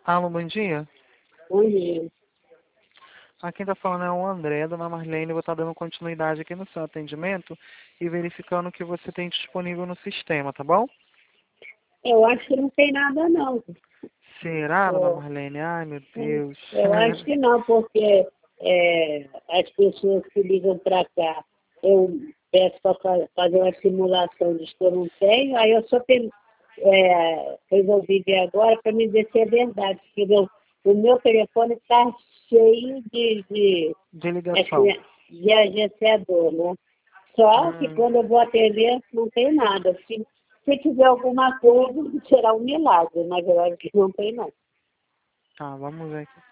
Alô, bom dia. Bom dia. Aqui quem está falando é o André, dona Marlene. Vou estar dando continuidade aqui no seu atendimento e verificando o que você tem disponível no sistema, tá bom? Eu acho que não tem nada, não. Será, dona Eu, Marlene? Ai, meu Deus. eu acho que não, porque as pessoas que ligam para cá, eu peço para fazer uma simulação de que eu não tenho, aí eu só resolvi ver agora para me dizer se é verdade, porque o meu telefone está cheio De ligação. assim, de agenciador, né? Só que Hum, quando eu vou atender, não tem nada. Se tiver alguma coisa, será um milagre, mas eu acho que não tem, não. tá, vamos ver aqui.